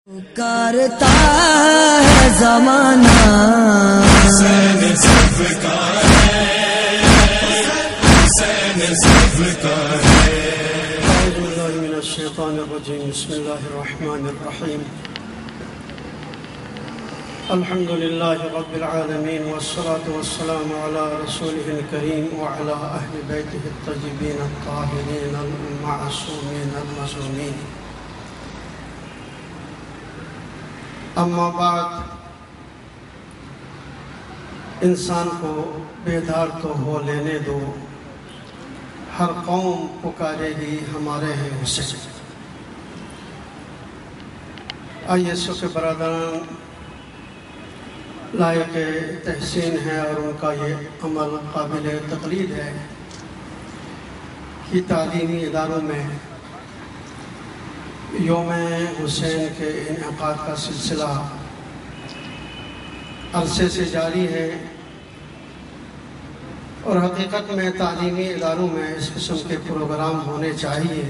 پکارتا ہے زمانہ حسین صف کا ہے، حسین صف کا ہے۔ اعوذ باللہ من الشیطان الرجیم، بسم اللہ الرحمن الرحیم۔ الحمد للہ رب العالمین، والصلاة والسلام علی رسولہ الکریم وعلی اہل بیتہ الطیبین الطاہرین المعصومین المظلومین۔ اما بعد، انسان کو بیدار تو ہو لینے دو، ہر قوم پکارے گی ہمارے ہیں حسین۔ آئیے سو کے برادران، لائق تحسین ہے اور ان کا یہ عمل قابل تقلید ہے کہ تعلیمی اداروں میں یوم حسین کے انعقاد کا سلسلہ عرصے سے جاری ہے، اور حقیقت میں تعلیمی اداروں میں اس قسم کے پروگرام ہونے چاہیے،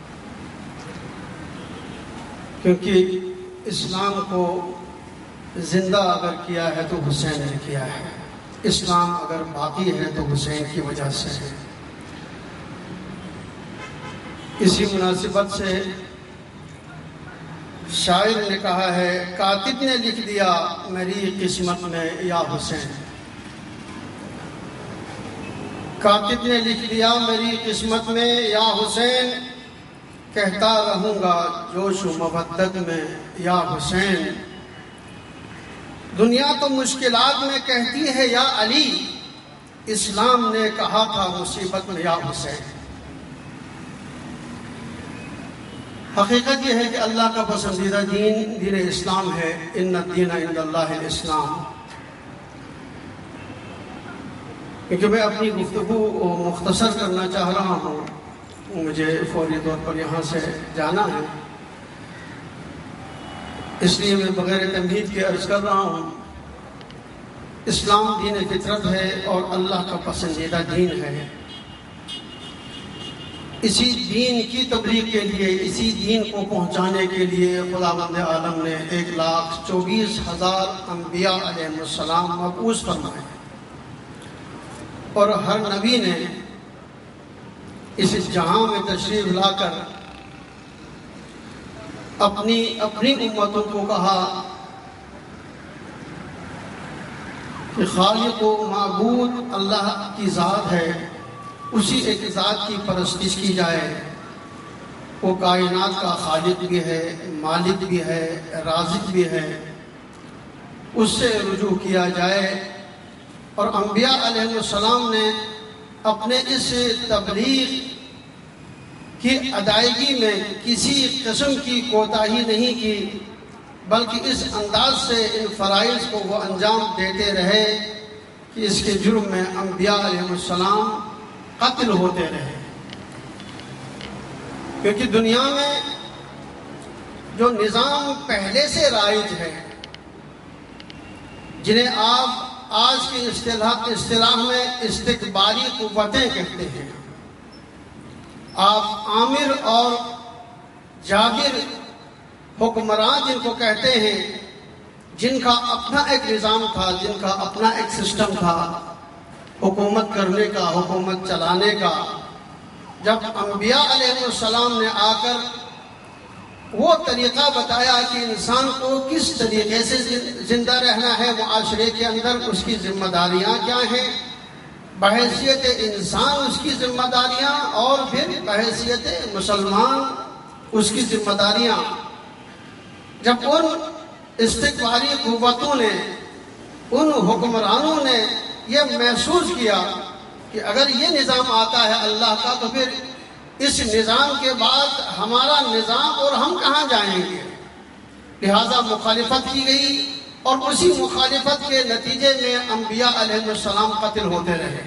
کیونکہ اسلام کو زندہ اگر کیا ہے تو حسین نے کیا ہے، اسلام اگر باقی ہے تو حسین کی وجہ سے ہے۔ اسی مناسبت سے شاعر نے کہا ہے، کاتب نے لکھ دیا میری قسمت میں یا حسین، کاتب نے لکھ دیا میری قسمت میں یا حسین، کہتا رہوں گا جوش و مودت میں یا حسین۔ دنیا تو مشکلات میں کہتی ہے یا علی، اسلام نے کہا تھا مصیبت میں یا حسین۔ حقیقت یہ ہے کہ اللہ کا پسندیدہ دین دین اسلام ہے، ان الدین عند اللہ الاسلام۔ کیونکہ میں اپنی گفتگو مختصر کرنا چاہ رہا ہوں، مجھے فوری طور پر یہاں سے جانا ہے، اس لیے میں بغیر تمہید کے عرض کر رہا ہوں، اسلام دین فطرت ہے اور اللہ کا پسندیدہ دین ہے۔ اسی دین کی تبلیغ کے لیے، اسی دین کو پہنچانے کے لیے خداوند عالم نے 1,24,000 انبیاء علیہ السلام مبعوث فرمائے، اور ہر نبی نے اس جہاں میں تشریف لا کر اپنی امتوں کو کہا کہ خالق و معبود اللہ کی ذات ہے، اسی ایک ذات کی پرستش کی جائے، وہ کائنات کا خالق بھی ہے، مالک بھی ہے، رازق بھی ہے، اس سے رجوع کیا جائے۔ اور انبیاء علیہ السلام نے اپنے اس تبلیغ کی ادائیگی میں کسی قسم کی کوتاہی نہیں کی، بلکہ اس انداز سے ان فرائض کو وہ انجام دیتے رہے کہ اس کے جرم میں انبیاء علیہ السلام قتل ہوتے رہے۔ کیونکہ دنیا میں جو نظام پہلے سے رائج ہے، جنہیں آپ آج کی اصطلاح میں استکباری قوتیں کہتے ہیں، آپ عامر اور جابر حکمران جن کو کہتے ہیں، جن کا اپنا ایک نظام تھا، جن کا اپنا ایک سسٹم تھا حکومت کرنے کا، حکومت چلانے کا، جب انبیاء علیہ السلام نے آ کر وہ طریقہ بتایا کہ انسان کو کس طریقے سے زندہ رہنا ہے معاشرے کے اندر، اس کی ذمہ داریاں کیا ہیں، بحیثیت انسان اس کی ذمہ داریاں، اور پھر بحیثیت مسلمان اس کی ذمہ داریاں، جب ان استکباری قوتوں نے، ان حکمرانوں نے یہ محسوس کیا کہ اگر یہ نظام آتا ہے اللہ کا، تو پھر اس نظام کے بعد ہمارا نظام اور ہم کہاں جائیں گے، لہذا مخالفت کی گئی، اور اسی مخالفت کے نتیجے میں انبیاء علیہ السلام قتل ہوتے رہے۔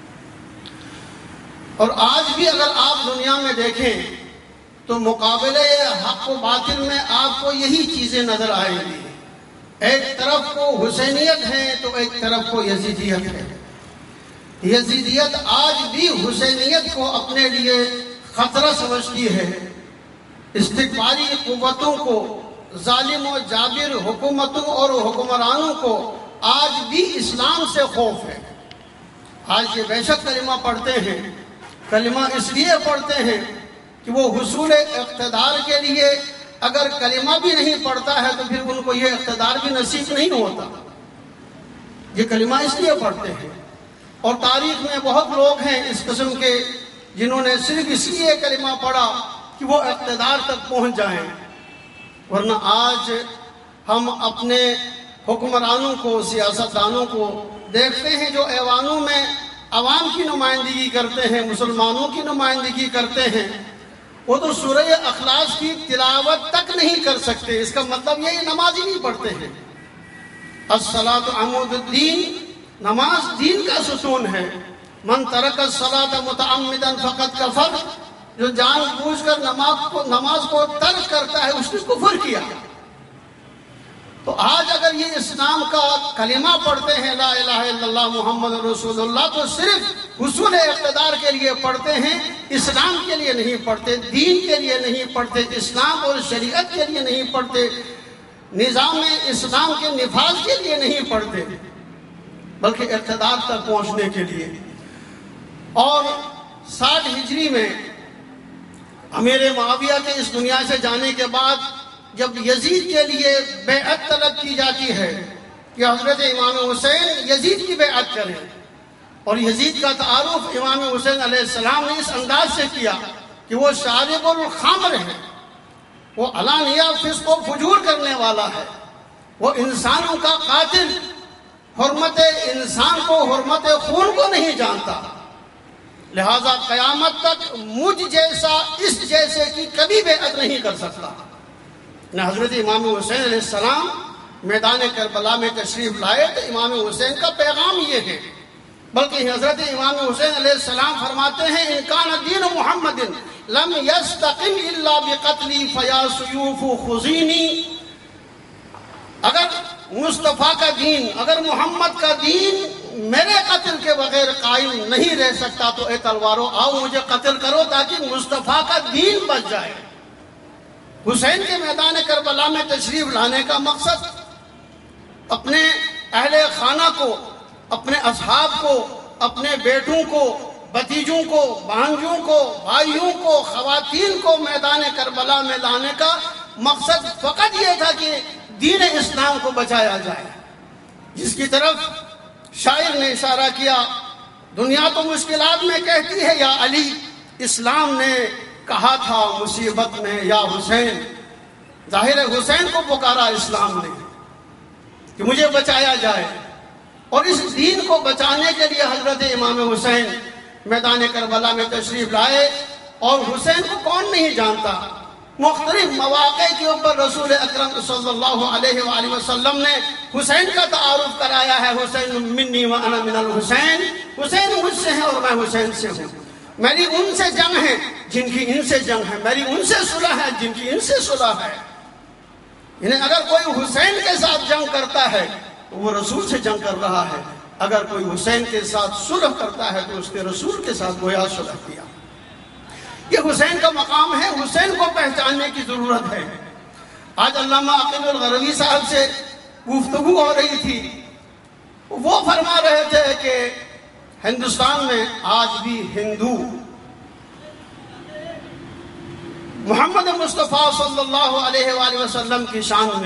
اور آج بھی اگر آپ دنیا میں دیکھیں تو مقابلے حق و باطل میں آپ کو یہی چیزیں نظر آئیں گی، ایک طرف کو حسینیت ہے تو ایک طرف کو یزیدیت ہے۔ یزیدیت آج بھی حسینیت کو اپنے لیے خطرہ سمجھتی ہے، استکباری قوتوں کو ظالم و جابر حکومتوں اور حکمرانوں کو آج بھی اسلام سے خوف ہے۔ آج یہ بے شک کلمہ پڑھتے ہیں، کلمہ اس لیے پڑھتے ہیں کہ وہ حصول اقتدار کے لیے اگر کلمہ بھی نہیں پڑھتا ہے تو پھر ان کو یہ اقتدار بھی نصیب نہیں ہوتا۔ یہ کلمہ اس لیے پڑھتے ہیں، اور تاریخ میں بہت لوگ ہیں اس قسم کے جنہوں نے صرف اس لیے کلمہ پڑھا کہ وہ اقتدار تک پہنچ جائیں۔ ورنہ آج ہم اپنے حکمرانوں کو، سیاستدانوں کو دیکھتے ہیں جو ایوانوں میں عوام کی نمائندگی کرتے ہیں، مسلمانوں کی نمائندگی کرتے ہیں، وہ تو سورہ اخلاص کی تلاوت تک نہیں کر سکتے۔ اس کا مطلب یہ نماز ہی نہیں پڑھتے ہیں۔ الصلاۃ عمود الدین، نماز دین کا ستون ہے۔ من ترک الصلاۃ متعمدا فقد کفر، جو جان بوجھ کر نماز کو ترک کرتا ہے اس نے کفر کیا۔ تو آج اگر یہ اسلام کا کلمہ پڑھتے ہیں لا الہ الا اللہ محمد رسول اللہ، تو صرف حصول اقتدار کے لیے پڑھتے ہیں، اسلام کے لیے نہیں پڑھتے، دین کے لیے نہیں پڑھتے، اسلام اور شریعت کے لیے نہیں پڑھتے، نظام اسلام کے نفاذ کے لیے نہیں پڑھتے، بلکہ اقتدار تک پہنچنے کے لیے۔ اور 60 ہجری میں امیر معاویہ کے اس دنیا سے جانے کے بعد جب یزید کے لیے بیعت طلب کی جاتی ہے کہ حضرت امام حسین یزید کی بیعت کریں، اور یزید کا تعارف امام حسین علیہ السلام نے اس انداز سے کیا کہ وہ شارب الخمر ہے، وہ علانیہ فسق و فجور کرنے والا ہے، وہ انسانوں کا قاتل، حرمت انسان کو، حرمت خون کو نہیں جانتا، لہذا قیامت تک مجھ جیسا اس جیسے کی کبھی بیعت نہیں کر سکتا۔ نہ حضرت امام حسین علیہ السلام میدان کربلا میں تشریف لائے تو امام حسین کا پیغام یہ ہے، بلکہ حضرت امام حسین علیہ السلام فرماتے ہیں ان کان دین محمد لم یستقم الا بقتلی فیا سیوف خزینی، اگر مصطفیٰ کا دین، اگر محمد کا دین میرے قتل کے بغیر قائم نہیں رہ سکتا تو اے تلواروں آؤ مجھے قتل کرو تاکہ مصطفیٰ کا دین بچ جائے۔ حسین کے میدان کربلا میں تشریف لانے کا مقصد اپنے اہل خانہ کو، اپنے اصحاب کو، اپنے بیٹوں کو، بھتیجوں کو، بھانجوں کو، بھائیوں کو، خواتین کو میدان کربلا میں لانے کا مقصد فقط یہ تھا کہ دین اسلام کو بچایا جائے، جس کی طرف شاعر نے اشارہ کیا، دنیا تو مشکلات میں کہتی ہے یا علی، اسلام نے کہا تھا مصیبت میں یا حسین۔ ظاہر ہے حسین کو پکارا اسلام نے کہ مجھے بچایا جائے، اور اس دین کو بچانے کے لیے حضرت امام حسین میدان کربلا میں تشریف لائے۔ اور حسین کو کون نہیں جانتا، مختلف مواقع کے اوپر رسول اکرم صلی اللہ علیہ وآلہ وسلم نے حسین کا تعارف کرایا ہے، حسین منی وانا من الحسین، حسین مجھ سے ہے اور میں حسین سے ہوں، میری ان سے جنگ ہے جن کی ان سے جنگ ہے، میری ان سے صلح ہے جن کی ان سے صلح ہے۔ یعنی اگر کوئی حسین کے ساتھ جنگ کرتا ہے تو وہ رسول سے جنگ کر رہا ہے، اگر کوئی حسین کے ساتھ صلح کرتا ہے تو اس کے رسول کے ساتھ گویا صلح کیا۔ یہ حسین کا مقام ہے، حسین کو پہچاننے کی ضرورت ہے۔ آج علامہ عقیل الغروی صاحب سے گفتگو ہو رہی تھی، وہ فرما رہے تھے کہ ہندوستان میں آج بھی ہندو محمد مصطفیٰ صلی اللہ علیہ وآلہ وسلم کی شان میں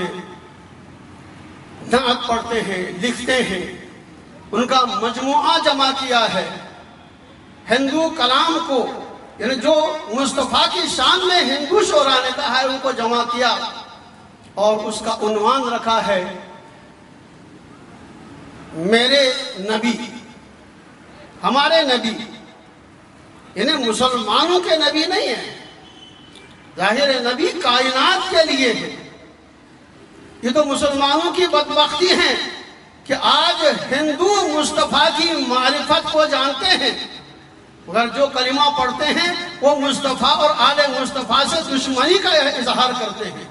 نعت پڑھتے ہیں، لکھتے ہیں، ان کا مجموعہ جمع کیا ہے، ہندو کلام کو، یعنی جو مصطفیٰ کی شان میں ہندو شعراء نے کہا ہے ان کو جمع کیا، اور اس کا عنوان رکھا ہے میرے نبی، ہمارے نبی، یعنی مسلمانوں کے نبی نہیں ہیں، ظاہر نبی کائنات کے لیے ہے۔ یہ تو مسلمانوں کی بدبختی ہے کہ آج ہندو مصطفیٰ کی معرفت کو جانتے ہیں مگر جو کلمہ پڑھتے ہیں وہ مصطفیٰ اور آل مصطفیٰ سے دشمنی کا اظہار کرتے ہیں۔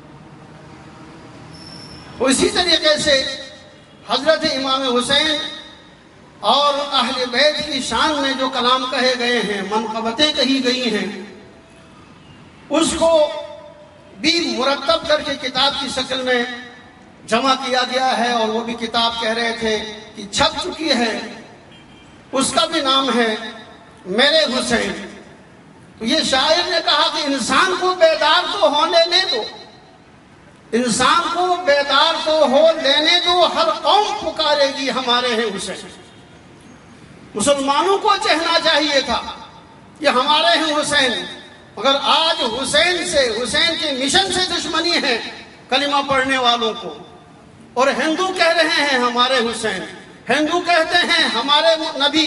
اسی طریقے سے حضرت امام حسین اور اہل بیت کی شان میں جو کلام کہے گئے ہیں، منقبتیں کہی گئی ہیں، اس کو بھی مرتب کر کے کتاب کی شکل میں جمع کیا گیا ہے، اور وہ بھی کتاب کہہ رہے تھے کہ چھپ چکی ہے، اس کا بھی نام ہے میرے حسین۔ تو یہ شاعر نے کہا کہ انسان کو بیدار تو ہونے دے دو، انسان کو بیدار تو ہو لینے دو، ہر قوم پکارے گی ہمارے ہیں حسین۔ مسلمانوں کو چہنا چاہیے تھا یہ ہمارے ہیں حسین، مگر آج حسین کے مشن سے دشمنی ہے کلمہ پڑھنے والوں کو، اور ہندو کہہ رہے ہیں ہمارے حسین، ہندو کہتے ہیں ہمارے نبی۔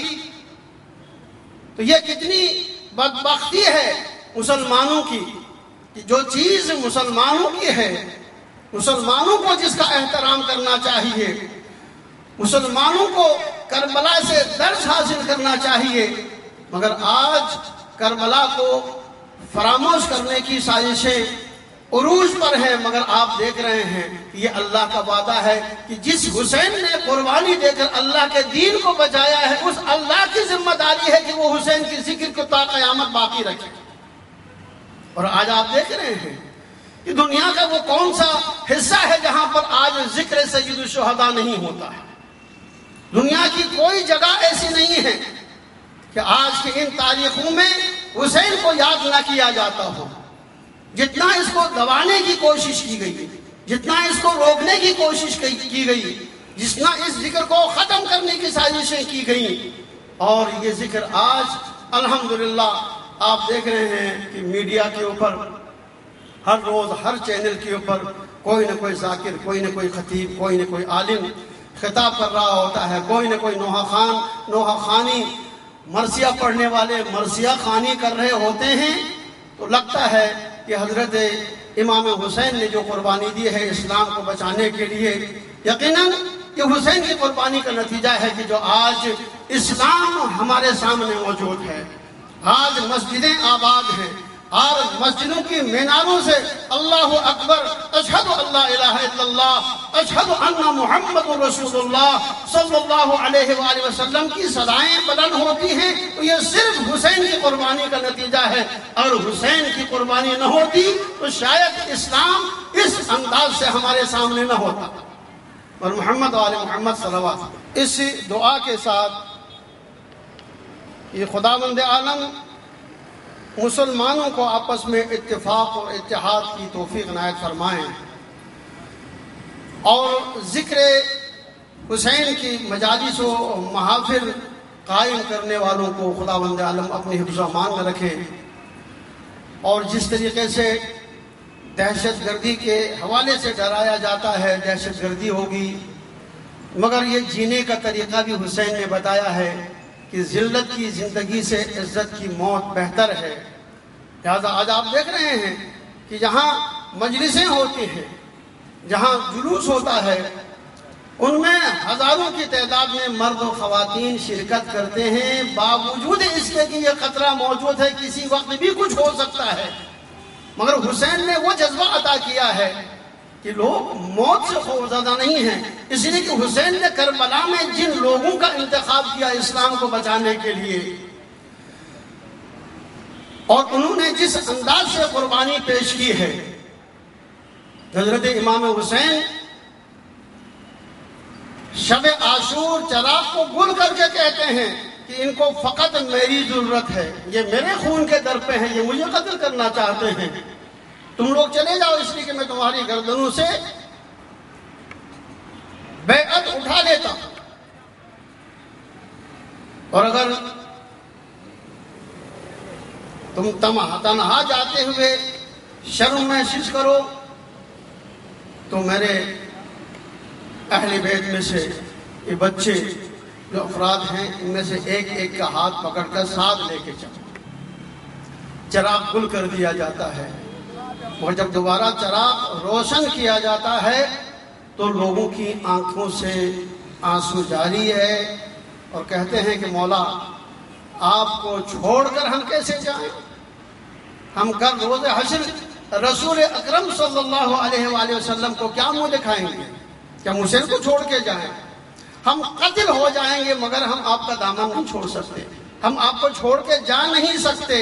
تو یہ کتنی بدبختی ہے مسلمانوں کی کہ جو چیز مسلمانوں کی ہے، مسلمانوں کو جس کا احترام کرنا چاہیے، مسلمانوں کو کربلا سے درس حاصل کرنا چاہیے، مگر آج کربلا کو فراموش کرنے کی سازشیں عروج پر ہیں۔ مگر آپ دیکھ رہے ہیں کہ یہ اللہ کا وعدہ ہے کہ جس حسین نے قربانی دے کر اللہ کے دین کو بچایا ہے، اس اللہ کی ذمہ داری ہے کہ وہ حسین کی ذکر کو تا قیامت باقی رکھے۔ اور آج آپ دیکھ رہے ہیں کہ دنیا کا وہ کون سا حصہ ہے جہاں پر آج ذکر سید الشہداء نہیں ہوتا ہے۔ دنیا کی کوئی جگہ ایسی نہیں ہے کہ آج کے ان تاریخوں میں حسین کو یاد نہ کیا جاتا ہو۔ جتنا اس کو دبانے کی کوشش کی گئی، جتنا اس کو روکنے کی کوشش کی گئی، جتنا اس ذکر کو ختم کرنے کی سازشیں کی گئیں، اور یہ ذکر آج الحمدللہ آپ دیکھ رہے ہیں کہ میڈیا کے اوپر ہر روز ہر چینل کے اوپر کوئی نہ کوئی ذاکر، کوئی نہ کوئی خطیب، کوئی نہ کوئی عالم خطاب کر رہا ہوتا ہے، کوئی نہ کوئی نوحہ خانی، مرثیہ پڑھنے والے مرثیہ خوانی کر رہے ہوتے ہیں۔ تو لگتا ہے کہ حضرت امام حسین نے جو قربانی دی ہے اسلام کو بچانے کے لیے، یقیناً یہ حسین کی قربانی کا نتیجہ ہے کہ جو آج اسلام ہمارے سامنے موجود ہے۔ آج مسجدیں آباد ہیں، اور مسجدوں کی میناروں سے اللہ اکبر، اشہد اللہ الہ الا اللہ، اشہد ان محمد رسول اللہ صلی اللہ علیہ وآلہ وسلم کی صدائیں بلند ہوتی ہیں۔ تو یہ صرف حسین کی قربانی کا نتیجہ ہے۔ اگر حسین کی قربانی نہ ہوتی تو شاید اسلام اس انداز سے ہمارے سامنے نہ ہوتا۔ اور محمد وآل محمد صلوات۔ اس دعا کے ساتھ یہ خداوند عالم مسلمانوں کو آپس میں اتفاق اور اتحاد کی توفیق عنایت فرمائیں، اور ذکر حسین کی مجالس و محافل قائم کرنے والوں کو خداوند عالم اپنے حفظ و امان میں رکھے۔ اور جس طریقے سے دہشت گردی کے حوالے سے ڈرایا جاتا ہے، دہشت گردی ہوگی، مگر یہ جینے کا طریقہ بھی حسین نے بتایا ہے کہ ذلت کی زندگی سے عزت کی موت بہتر ہے۔ لہذا آج آپ دیکھ رہے ہیں کہ جہاں مجلسیں ہوتی ہیں، جہاں جلوس ہوتا ہے، ان میں ہزاروں کی تعداد میں مرد و خواتین شرکت کرتے ہیں، باوجود اس کے کہ یہ خطرہ موجود ہے کسی وقت بھی کچھ ہو سکتا ہے، مگر حسین نے وہ جذبہ عطا کیا ہے کہ لوگ موت سے خوفزدہ نہیں ہیں، اس لیے کہ حسین نے کربلا میں جن لوگوں کا انتخاب کیا اسلام کو بچانے کے لیے، اور انہوں نے جس انداز سے قربانی پیش کی ہے، حضرت امام حسین شب عاشور چراغ کو گل کر کے کہتے ہیں کہ ان کو فقط میری ضرورت ہے، یہ میرے خون کے در پہ ہیں، یہ مجھے قتل کرنا چاہتے ہیں، تم لوگ چلے جاؤ اس لیے کہ میں تمہاری گردنوں سے بیعت اٹھا لیتا ہوں۔ اور اگر تم تنہا جاتے ہوئے شرم محسوس کرو تو میرے اہل بیت میں سے یہ بچے جو افراد ہیں ان میں سے ایک ایک کا ہاتھ پکڑ کر ساتھ لے کے چلو۔ چراغ گل کر دیا جاتا ہے، اور جب دوبارہ چراغ روشن کیا جاتا ہے تو لوگوں کی آنکھوں سے آنسو جاری ہے، اور کہتے ہیں کہ مولا آپ کو چھوڑ کر ہم کیسے جائیں؟ ہم کل روز حشر رسول اکرم صلی اللہ علیہ وآلہ وسلم کو کیا منہ دکھائیں گے کہ ہم حسین کو چھوڑ کے جائیں؟ ہم قتل ہو جائیں گے مگر ہم آپ کا دامن نہیں چھوڑ سکتے، ہم آپ کو چھوڑ کے جا نہیں سکتے۔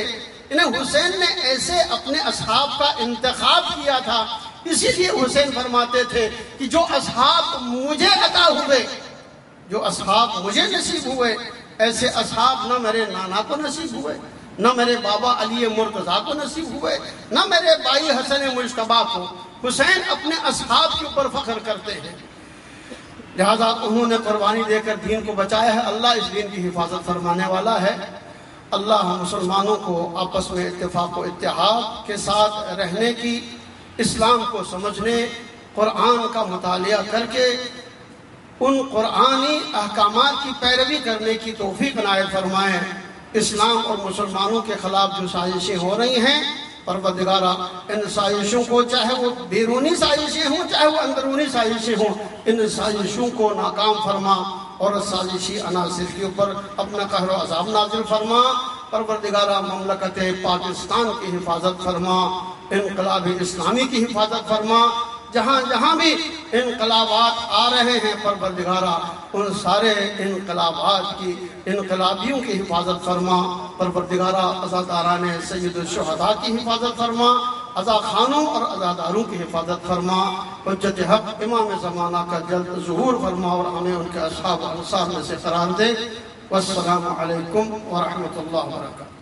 انہیں حسین نے ایسے اپنے اصحاب کا انتخاب کیا تھا، اسی لیے حسین فرماتے تھے کہ جو اصحاب مجھے عطا ہوئے، جو اصحاب مجھے نصیب ہوئے، ایسے اصحاب نہ میرے نانا کو نصیب ہوئے، نہ میرے بابا علی مرتضیٰ کو نصیب ہوئے، نہ میرے بھائی حسن مجتبیٰ کو۔ حسین اپنے اصحاب کے اوپر فخر کرتے ہیں، لہذا انہوں نے قربانی دے کر دین کو بچایا ہے۔ اللہ اس دین کی حفاظت فرمانے والا ہے۔ اللہ ہم مسلمانوں کو آپس میں اتفاق و اتحاد کے ساتھ رہنے کی، اسلام کو سمجھنے، قرآن کا مطالعہ کر کے ان قرآنی احکامات کی پیروی کرنے کی توفیق عنایت فرمائیں۔ اسلام اور مسلمانوں کے خلاف جو سازشیں ہو رہی ہیں، پروردگارہ ان سازشوں کو، چاہے وہ بیرونی سازشیں ہوں چاہے وہ اندرونی سازشیں ہوں، ان سازشوں کو ناکام فرما اور سازشی عناصر کے اوپر اپنا قہر و عذاب نازل فرما۔ پروردگارہ مملکت پاکستان کی حفاظت فرما، انقلاب اسلامی کی حفاظت فرما۔ جہاں جہاں بھی انقلابات آ رہے ہیں پروردگارہ ان سارے انقلابات کی، انقلابیوں کی حفاظت فرما۔ پروردگارہ عزاداران سید الشہداء کی حفاظت فرما، عزا خانوں اور عزاداروں کی حفاظت فرما۔ حجت حق امام زمانہ کا جلد ظہور فرما اور ہمیں ان کے اصحاب و انصار میں سے قرار دے۔ والسلام علیکم ورحمۃ اللہ وبرکاتہ۔